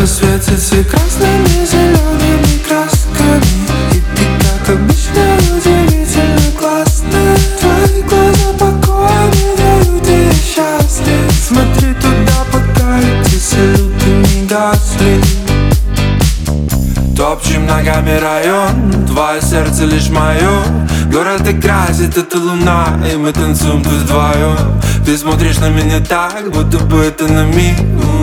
Небо светится красными, зелеными красками, и ты, как обычно, удивительно классная. Твои глаза покоя не дают, и я счастлив. Смотри туда, пока эти салюты не гасли. Топчем ногами район, твое сердце лишь мое. Город и красит, это луна, и мы танцуем тут вдвоем. Ты смотришь на меня так, будто бы это на миг,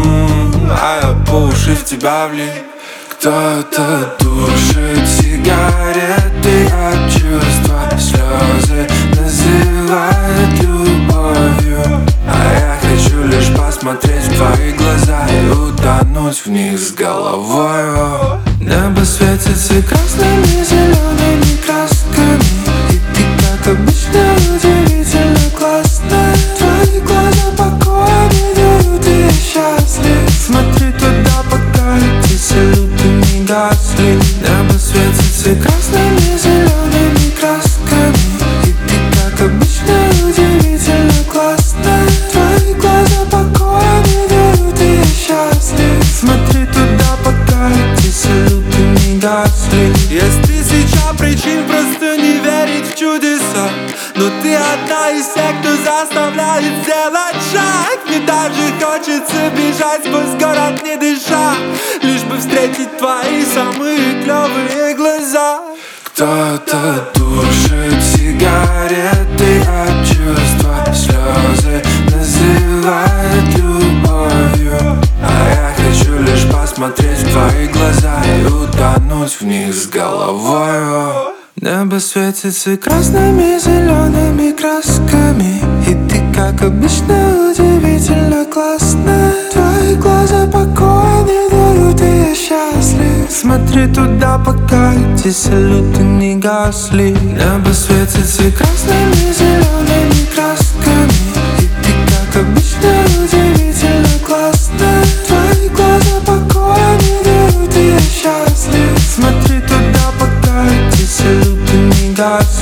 а я по уши в тебя влип. Кто-то тушит сигареты от чувства, слезы называют любовью, а я хочу лишь посмотреть в твои глаза и утонуть в них с головой. Небо светится красными, зелеными красками, и ты, как обычно, удивительно классная. Твои глаза покоя не дают, и я счастлив. Смотри туда, пока эти салюты не гасли. Небо светится красными, зелеными красками, и ты, как обычно, удивительно классная. Твои глаза покоя не дают, и я счастлив. Смотри туда, пока эти салюты не гасли. Есть тысяча причин просто не верить в чудеса, но ты одна из тех, кто заставляет сделать шаг. Мне даже хочется бежать сквозь город, не дыша, лишь бы встретить твои самые клевые глаза. Кто-то тушит сигареты от чувства, слезы называют любовью, а я хочу лишь посмотреть в твои глаза и утонуть в них с головой. Небо светится красными, зелеными красками, и ты, как обычно, удивительно классная. Твои глаза покоя не дают, и я счастлив. Смотри туда, пока эти салюты не гасли. Небо светится красными, зелеными красками, и ты, как обычно, удивительно классная. Твои глаза покоя не дают, и я счастлив. Смотри туда, пока эти салюты не гасли.